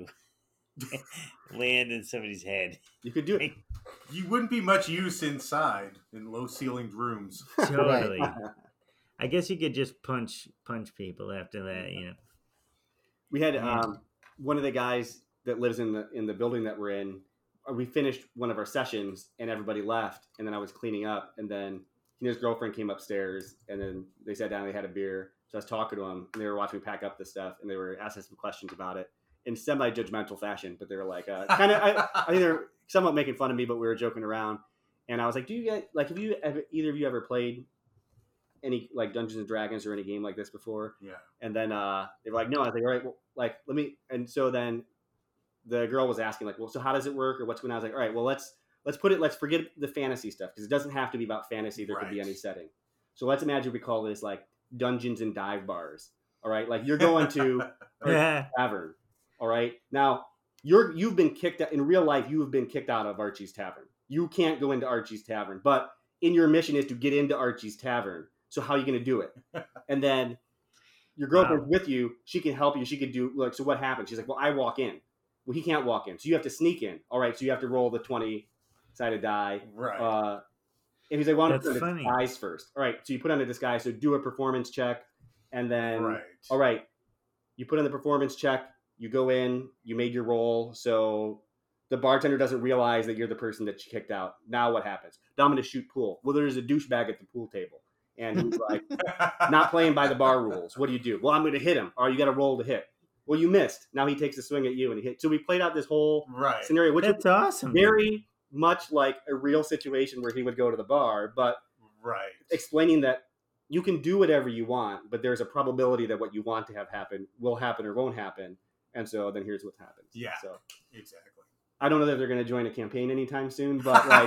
land in somebody's head. You could do it. You wouldn't be much use inside in low-ceilinged rooms. Totally. I guess you could just punch people after that. You know. We had one of the guys that lives in the building that we're in. We finished one of our sessions and everybody left, and then I was cleaning up, and then he and his girlfriend came upstairs, and then they sat down and they had a beer. So I was talking to them, and they were watching me pack up the stuff, and they were asking some questions about it in semi-judgmental fashion, but they were like, kind of, I think they're somewhat making fun of me, but we were joking around. And I was like, do you guys, like, either of you ever played any like Dungeons and Dragons or any game like this before? Yeah. And then they were like, no. I was like, all right, well, like, let me. And so then the girl was asking, like, well, so how does it work, or what's going on? I was like, all right, well, let's forget the fantasy stuff, because it doesn't have to be about fantasy. There could be any setting. So let's imagine we call this like Dungeons and Dive Bars. All right, like you're going to a tavern. All right, now you've been kicked out in real life. You have been kicked out of Archie's Tavern. You can't go into Archie's Tavern, but in your mission is to get into Archie's Tavern. So how are you going to do it? And then your girlfriend's with you. She can help you. She could do like, so what happens? She's like, well, I walk in. Well, he can't walk in. So you have to sneak in. All right. So you have to roll the 20-sided die. Right. And he's like, well, I'm That's going to put on a funny. disguise first. All right. So you put on a disguise. So do a performance check. And then, all right, you put in the performance check. You go in. You made your roll. So the bartender doesn't realize that you're the person that you kicked out. Now what happens? Now I'm going to shoot pool. Well, there's a douchebag at the pool table. And he's like, not playing by the bar rules. What do you do? Well, I'm going to hit him. Or you got to roll to hit. Well, you missed. Now he takes a swing at you and he hit. So we played out this whole scenario, which That's awesome. Very much like a real situation where he would go to the bar, but explaining that you can do whatever you want, but there's a probability that what you want to have happen will happen or won't happen. And so then here's what happens. Yeah, so exactly. I don't know that they're going to join a campaign anytime soon, but like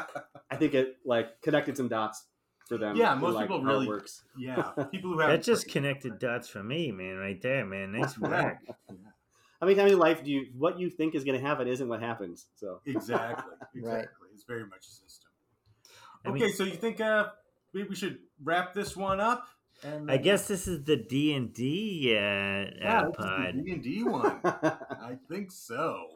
I think it like connected some dots for them. Yeah, most like, people how really it works. Yeah, people who have That just connected dots for me, man, right there, man. Nice work. How many times in life what you think is going to happen isn't what happens? So exactly. Right. It's very much a system. Okay, so you think maybe we should wrap this one up? And I guess this is the D&D pod. the D&D one. I think so.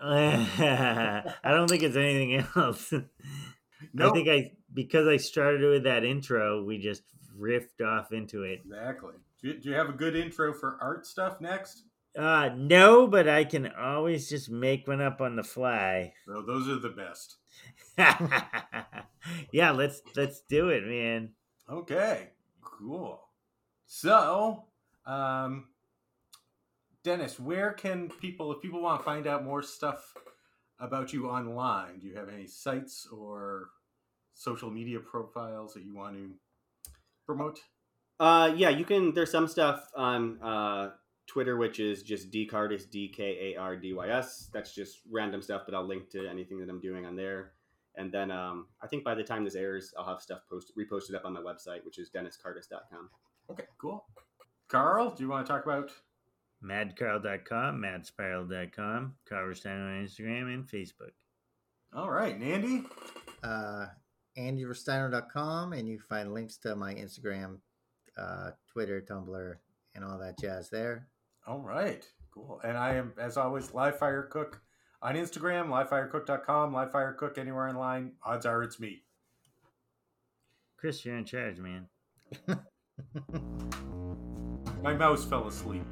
I don't think it's anything else. Nope. I think because I started with that intro, we just riffed off into it. Exactly. Do you have a good intro for art stuff next? No, but I can always just make one up on the fly. So those are the best. Yeah, let's do it, man. Okay, cool. So, Dennis, where can people, if people want to find out more stuff about you online, do you have any sites or social media profiles that you want to promote? Yeah, you can. There's some stuff on Twitter, which is just dkardys, DKARDYS. That's just random stuff, but I'll link to anything that I'm doing on there. And then I think by the time this airs, I'll have stuff reposted up on my website, which is DennisCardis.com. Okay, cool. Carl, do you want to talk about? madcarl.com, madspiral.com, Carl Verstein on Instagram and Facebook. All right, and Andy? AndyVersteiner.com, and you can find links to my Instagram, Twitter, Tumblr, and all that jazz there. All right, cool. And I am, as always, LiveFireCook on Instagram, livefirecook.com, LiveFireCook anywhere online. Odds are it's me. Chris, you're in charge, man. My mouse fell asleep.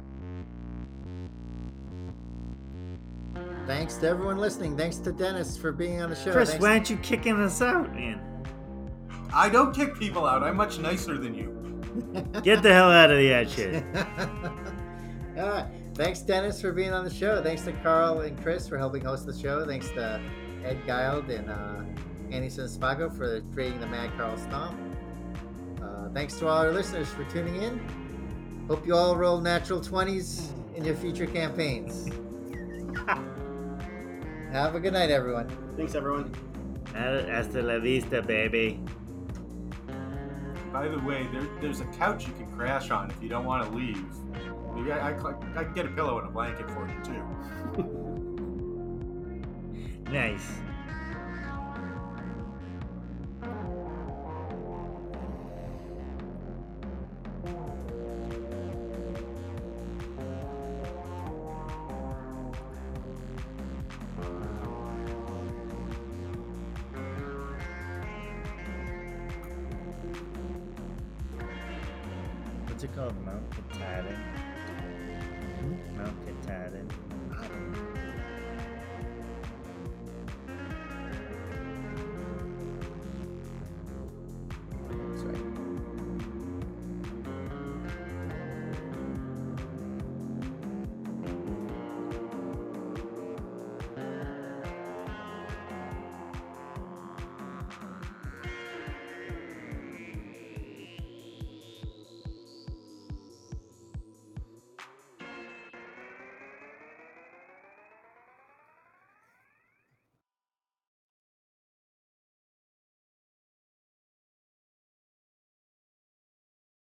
Thanks to everyone listening. Thanks to Dennis for being on the show. Chris, Thanks why aren't you kicking us out, man? I don't kick people out. I'm much nicer than you. Get the hell out of the ad shit. All right. Thanks, Dennis, for being on the show. Thanks to Carl and Chris for helping host the show. Thanks to Ed Guild and Andy Spago for creating the Mad Carl Stomp. Thanks to all our listeners for tuning in. Hope you all roll natural 20s in your future campaigns. Have a good night, everyone. Thanks, everyone. Hasta la vista, baby. By the way, there's a couch you can crash on if you don't want to leave. Maybe I can get a pillow and a blanket for you, too. Nice. What's it called? Mount Katahdin? Mount Katahdin. I don't know.